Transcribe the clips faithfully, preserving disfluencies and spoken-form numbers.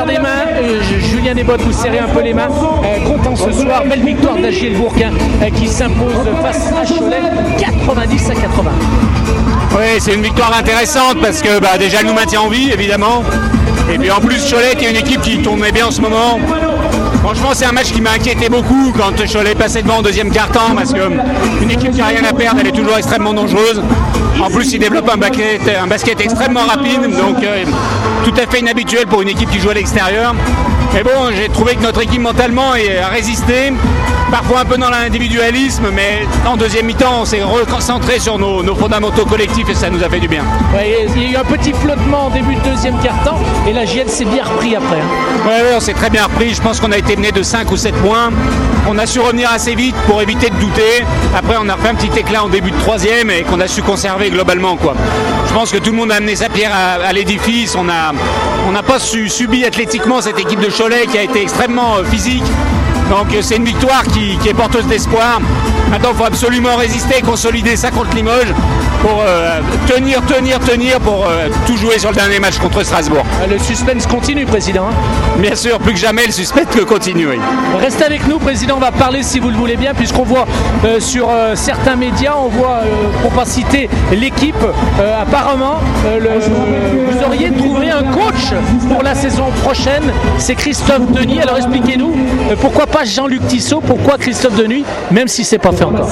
serre des mains, euh, Julien Desbottes, vous serrez un peu les mains. Euh, content ce soir, belle victoire d'A J L Bourg-en euh, qui s'impose face à Cholet, quatre-vingt-dix à quatre-vingts. Oui, c'est une victoire intéressante parce que bah, déjà elle nous maintient en vie évidemment. Et puis en plus Cholet qui est une équipe qui tournait bien en ce moment. Franchement c'est un match qui m'a inquiété beaucoup quand Cholet passait devant au deuxième quart-temps parce qu'une équipe qui n'a rien à perdre, elle est toujours extrêmement dangereuse. En plus il développe un basket, un basket extrêmement rapide, donc euh, tout à fait inhabituel pour une équipe qui joue à l'extérieur. Mais bon, j'ai trouvé que notre équipe mentalement a résisté, parfois un peu dans l'individualisme, mais en deuxième mi-temps, on s'est reconcentré sur nos, nos fondamentaux collectifs et ça nous a fait du bien. Ouais, il y a eu un petit flottement en début de deuxième quart-temps et la J L s'est bien repris après. Oui, ouais, on s'est très bien repris. Je pense qu'on a été mené de cinq ou sept points. On a su revenir assez vite pour éviter de douter. Après, on a refait un petit éclat en début de troisième et qu'on a su conserver globalement, quoi. Je pense que tout le monde a amené sa pierre à, à l'édifice. On n'a on n'a pas su, subi athlétiquement cette équipe de Cholet qui a été extrêmement euh, physique. Donc euh, c'est une victoire qui, qui est porteuse d'espoir. Maintenant, il faut absolument résister et consolider ça contre Limoges pour euh, tenir, tenir, tenir pour euh, tout jouer sur le dernier match contre Strasbourg. Le suspense continue, Président. Bien sûr, plus que jamais, le suspense continue. Oui. Restez avec nous, Président. On va parler, si vous le voulez bien, puisqu'on voit euh, sur euh, certains médias, on voit, euh, pour pas citer l'équipe, euh, apparemment, euh, le, euh, vous auriez trouvé un coach pour la saison prochaine. C'est Christophe Denis. Alors expliquez-nous, euh, pourquoi pas Jean-Luc Tissot, pourquoi Christophe Denis, même si c'est pas fait encore.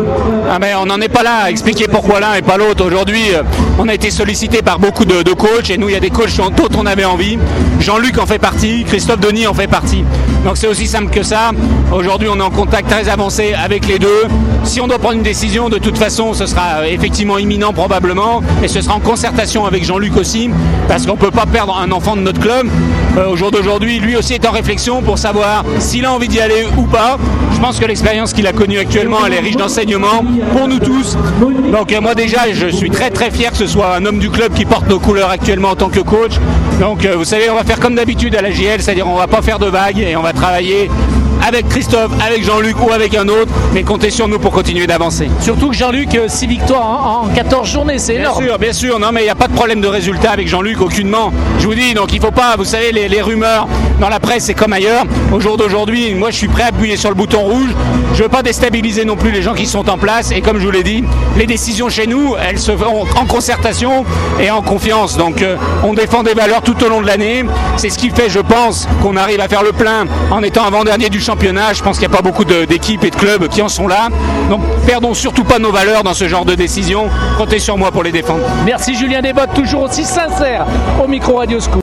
Ah mais on n'en est pas là à expliquer pourquoi l'un et pas l'autre. Aujourd'hui, on a été sollicité par beaucoup de, de coachs et nous, il y a des coachs dont on avait envie. Jean-Luc en fait partie, Christophe Denis en fait partie. Donc c'est aussi simple que ça. Aujourd'hui, on est en contact très avancé avec les deux. Si on doit prendre une décision, de toute façon, ce sera effectivement imminent probablement et ce sera en concertation avec Jean-Luc aussi parce qu'on ne peut pas perdre un enfant de notre club. Euh, au jour d'aujourd'hui, lui aussi est en réflexion pour savoir s'il a envie d'y aller ou pas. Je pense que l'expérience qu'il a connue actuellement, elle est riche d'enseignements pour nous tous. Donc euh, moi déjà, je suis très très fier que ce soit un homme du club qui porte nos couleurs actuellement en tant que coach. Donc euh, vous savez, on va faire comme d'habitude à la J L, c'est-à-dire on va pas faire de vagues et on va travailler avec Christophe, avec Jean-Luc ou avec un autre, mais comptez sur nous pour continuer d'avancer. Surtout que Jean-Luc, euh, six victoires en, en quatorze journées, c'est énorme. Bien sûr, bien sûr, non mais il n'y a pas de problème de résultat avec Jean-Luc, aucunement. Je vous dis, donc il ne faut pas, vous savez, les, les rumeurs dans la presse, c'est comme ailleurs. Au jour d'aujourd'hui, moi je suis prêt à appuyer sur le bouton rouge. Je ne veux pas déstabiliser non plus les gens qui sont en place. Et comme je vous l'ai dit, les décisions chez nous, elles se font en concertation et en confiance. Donc euh, on défend des valeurs tout au long de l'année. C'est ce qui fait, je pense, qu'on arrive à faire le plein en étant avant-dernier du championnat. Je pense qu'il n'y a pas beaucoup de, d'équipes et de clubs qui en sont là. Donc perdons surtout pas nos valeurs dans ce genre de décision. Comptez sur moi pour les défendre. Merci Julien Desbottes, toujours aussi sincère au micro Radio Scoop.